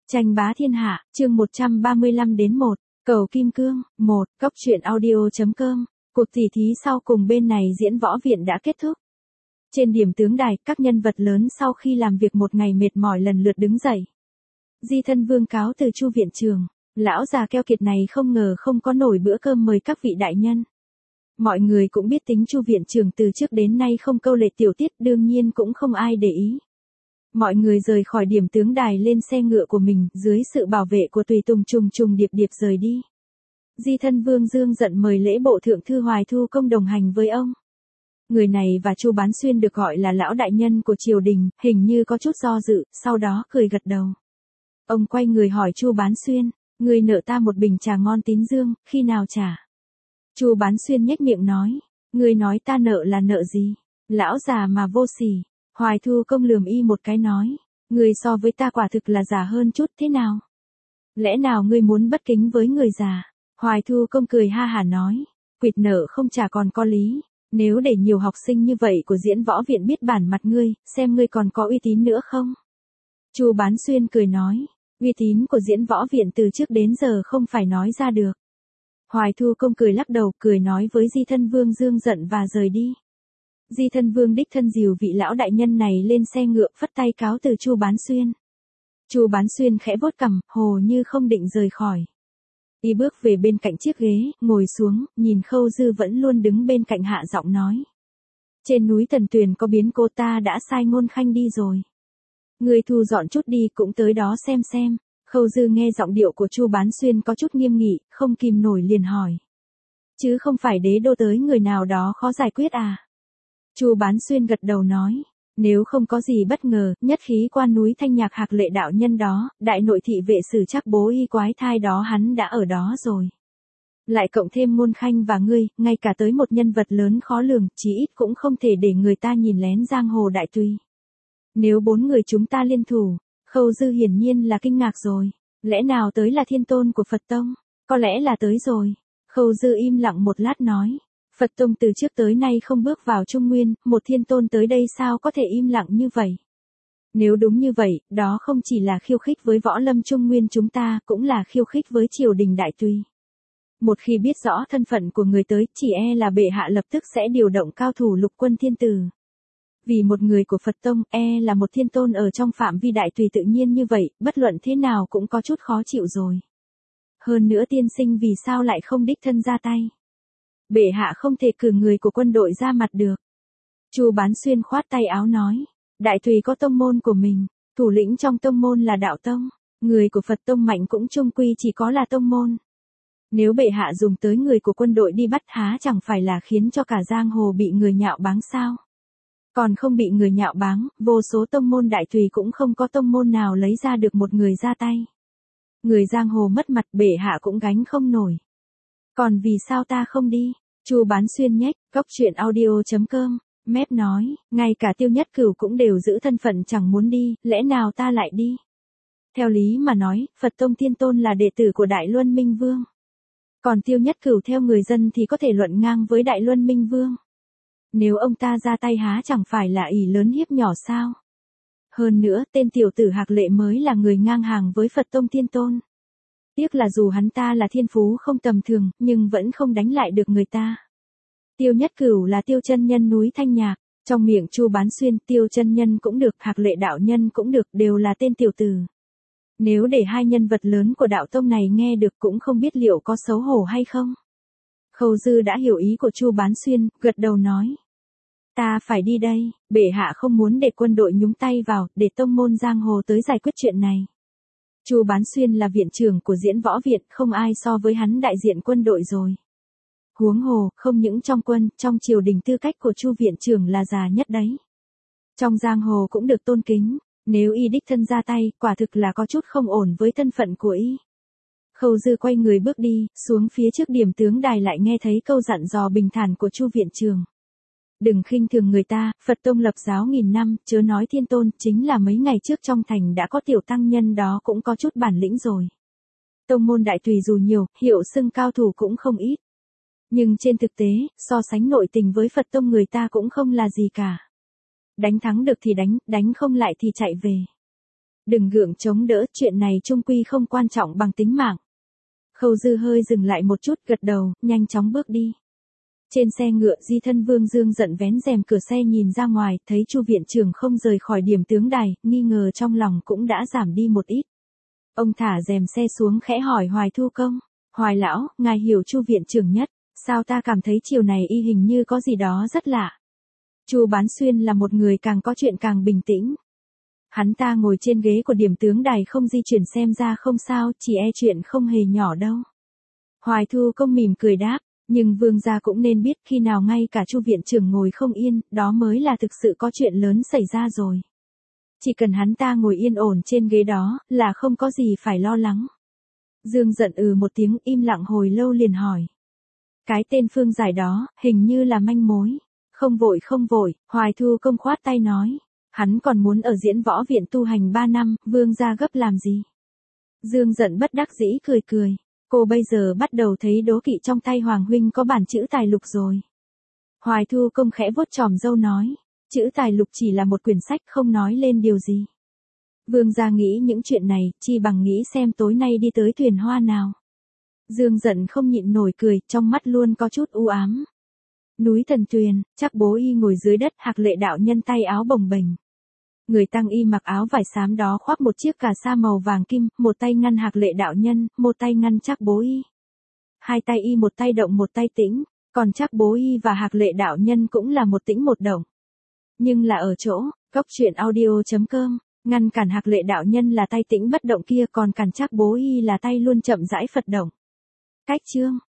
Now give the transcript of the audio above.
Tranh bá thiên hạ, chương 135-1, Cầu Kim Cương, 1, Cốc truyện audio.com, cuộc tỉ thí sau cùng bên này diễn võ viện đã kết thúc. Trên điểm tướng đài, các nhân vật lớn sau khi làm việc một ngày mệt mỏi lần lượt đứng dậy. Di Thân Vương cáo từ Chu viện trường, lão già keo kiệt này không ngờ không có nổi bữa cơm mời các vị đại nhân. Mọi người cũng biết tính Chu viện trường từ trước đến nay không câu lệ tiểu tiết, đương nhiên cũng không ai để ý. Mọi người rời khỏi điểm tướng đài lên xe ngựa của mình, dưới sự bảo vệ của tùy tùng trùng trùng điệp điệp rời đi. Di Thân Vương Dương giận mời lễ bộ thượng thư Hoài Thu Công đồng hành với ông. Người này và Chu Bán Xuyên được gọi là lão đại nhân của triều đình, hình như có chút do dự, sau đó cười gật đầu. Ông quay người hỏi Chu Bán Xuyên, người nợ ta một bình trà ngon Tín Dương, khi nào trả? Chu Bán Xuyên nhếch miệng nói, người nói ta nợ là nợ gì? Lão già mà vô sỉ. Hoài Thu Công lườm y một cái nói, người so với ta quả thực là già hơn chút thế nào? Lẽ nào ngươi muốn bất kính với người già? Hoài Thu Công cười ha hả nói, quỵt nợ không trả còn có lý, nếu để nhiều học sinh như vậy của diễn võ viện biết bản mặt ngươi, xem ngươi còn có uy tín nữa không? Chu Bán Xuyên cười nói, uy tín của diễn võ viện từ trước đến giờ không phải nói ra được. Hoài Thu Công cười lắc đầu, cười nói với Di Thân Vương Dương giận và rời đi. Di Thân Vương đích thân dìu vị lão đại nhân này lên xe ngựa, phất tay cáo từ Chu Bán Xuyên. Chu Bán Xuyên khẽ vuốt cằm, hồ như không định rời khỏi. Y bước về bên cạnh chiếc ghế, ngồi xuống, nhìn Khâu Dư vẫn luôn đứng bên cạnh hạ giọng nói. Trên núi Tần Tuyền có biến cố, ta đã sai Ngôn Khanh đi rồi. Người thu dọn chút đi, cũng tới đó xem. Khâu Dư nghe giọng điệu của Chu Bán Xuyên có chút nghiêm nghị, không kìm nổi liền hỏi. Chứ không phải đế đô tới người nào đó khó giải quyết à? Chu Bán Xuyên gật đầu nói, nếu không có gì bất ngờ, nhất khí quan núi Thanh Nhạc Hạc Lệ đạo nhân đó, đại nội thị vệ sử Trác bố y quái thai đó hắn đã ở đó rồi. Lại cộng thêm Ngôn Khanh và ngươi, ngay cả tới một nhân vật lớn khó lường, chí ít cũng không thể để người ta nhìn lén giang hồ đại tùy. Nếu 4 người chúng ta liên thủ, Khâu Dư hiển nhiên là kinh ngạc rồi, lẽ nào tới là thiên tôn của Phật Tông? Có lẽ là tới rồi. Khâu Dư im lặng một lát nói. Phật Tông từ trước tới nay không bước vào Trung Nguyên, một thiên tôn tới đây sao có thể im lặng như vậy? Nếu đúng như vậy, đó không chỉ là khiêu khích với võ lâm Trung Nguyên chúng ta, cũng là khiêu khích với triều đình đại tùy. Một khi biết rõ thân phận của người tới, chỉ e là bệ hạ lập tức sẽ điều động cao thủ lục quân thiên tử. Vì một người của Phật Tông, e là một thiên tôn ở trong phạm vi đại tùy tự nhiên như vậy, bất luận thế nào cũng có chút khó chịu rồi. Hơn nữa tiên sinh vì sao lại không đích thân ra tay? Bệ hạ không thể cử người của quân đội ra mặt được. Chu Bán Xuyên khoát tay áo nói, đại tùy có tông môn của mình, thủ lĩnh trong tông môn là đạo tông, người của Phật Tông mạnh cũng chung quy chỉ có là tông môn. Nếu bệ hạ dùng tới người của quân đội đi bắt há chẳng phải là khiến cho cả giang hồ bị người nhạo báng sao? Còn không bị người nhạo báng, vô số tông môn đại tùy cũng không có tông môn nào lấy ra được một người ra tay. Người giang hồ mất mặt bệ hạ cũng gánh không nổi. Còn vì sao ta không đi? Chu Bán Xuyên nhếch, Cốc truyện audio.com, mép nói, ngay cả Tiêu Nhất Cửu cũng đều giữ thân phận chẳng muốn đi, lẽ nào ta lại đi? Theo lý mà nói, Phật Tông Thiên Tôn là đệ tử của Đại Luân Minh Vương. Còn Tiêu Nhất Cửu theo người dân thì có thể luận ngang với Đại Luân Minh Vương. Nếu ông ta ra tay há chẳng phải là ỷ lớn hiếp nhỏ sao? Hơn nữa, tên tiểu tử Hạc Lệ mới là người ngang hàng với Phật Tông Thiên Tôn. Tiếc là dù hắn ta là thiên phú không tầm thường, nhưng vẫn không đánh lại được người ta. Tiêu Nhất Cửu là Tiêu chân nhân núi Thanh Nhạc, trong miệng Chu Bán Xuyên, Tiêu chân nhân cũng được, Hạc Lệ đạo nhân cũng được, đều là tên tiểu tử. Nếu để hai nhân vật lớn của đạo tông này nghe được cũng không biết liệu có xấu hổ hay không. Khâu Dư đã hiểu ý của Chu Bán Xuyên, gật đầu nói. Ta phải đi đây, bệ hạ không muốn để quân đội nhúng tay vào, để tông môn giang hồ tới giải quyết chuyện này. Chu Bán Xuyên là viện trưởng của diễn võ viện, không ai so với hắn đại diện quân đội rồi. Huống hồ, không những trong quân, trong triều đình tư cách của Chu viện trưởng là già nhất đấy. Trong giang hồ cũng được tôn kính, nếu y đích thân ra tay, quả thực là có chút không ổn với thân phận của y. Khâu Dư quay người bước đi, xuống phía trước điểm tướng đài lại nghe thấy câu dặn dò bình thản của Chu viện trưởng. Đừng khinh thường người ta, Phật Tông lập giáo 1000 năm, chớ nói thiên tôn, chính là mấy ngày trước trong thành đã có tiểu tăng nhân đó cũng có chút bản lĩnh rồi. Tông môn đại tùy dù nhiều, hiệu xưng cao thủ cũng không ít. Nhưng trên thực tế, so sánh nội tình với Phật Tông người ta cũng không là gì cả. Đánh thắng được thì đánh, đánh không lại thì chạy về. Đừng gượng chống đỡ, chuyện này chung quy không quan trọng bằng tính mạng. Khâu Dư hơi dừng lại một chút, gật đầu, nhanh chóng bước đi. Trên xe ngựa, Di thân Vương Dương giận vén rèm cửa xe nhìn ra ngoài, thấy Chu viện trưởng không rời khỏi điểm tướng đài, nghi ngờ trong lòng cũng đã giảm đi một ít. Ông thả rèm xe xuống khẽ hỏi Hoài Thu Công, Hoài lão, ngài hiểu Chu viện trưởng nhất, sao ta cảm thấy chiều này y hình như có gì đó rất lạ. Chu Bán Xuyên là một người càng có chuyện càng bình tĩnh. Hắn ta ngồi trên ghế của điểm tướng đài không di chuyển xem ra không sao, chỉ e chuyện không hề nhỏ đâu. Hoài Thu Công mỉm cười đáp, nhưng Vương gia cũng nên biết khi nào ngay cả Chu viện trưởng ngồi không yên, đó mới là thực sự có chuyện lớn xảy ra rồi. Chỉ cần hắn ta ngồi yên ổn trên ghế đó, là không có gì phải lo lắng. Dương giận một tiếng, im lặng hồi lâu liền hỏi. Cái tên Phương Giải đó, hình như là manh mối. Không vội, Hoài Thu Công khoát tay nói. Hắn còn muốn ở Diễn Võ Viện tu hành 3 năm, Vương gia gấp làm gì? Dương giận bất đắc dĩ cười. Cô bây giờ bắt đầu thấy đố kỵ trong tay Hoàng huynh có bản chữ tài lục rồi. Hoài Thu Công khẽ vuốt chòm râu nói. Chữ tài lục chỉ là một quyển sách, không nói lên điều gì. Vương gia nghĩ những chuyện này, chi bằng nghĩ xem tối nay đi tới thuyền hoa nào. Dương giận không nhịn nổi cười, trong mắt luôn có chút u ám. Núi Thần Tuyền, Trác Bố Y ngồi dưới đất, Hạc Lệ đạo nhân tay áo bồng bềnh. Người tăng y mặc áo vải xám đó khoác một chiếc cà sa màu vàng kim, một tay ngăn Hạc Lệ đạo nhân, một tay ngăn Trác Bố Y. Hai tay y một tay động một tay tĩnh, còn Trác Bố Y và Hạc Lệ đạo nhân cũng là một tĩnh một động. Nhưng là ở chỗ, goctruyện.audio.com, ngăn cản Hạc Lệ đạo nhân là tay tĩnh bất động kia, còn cản Trác Bố Y là tay luôn chậm rãi phật động. Cách chương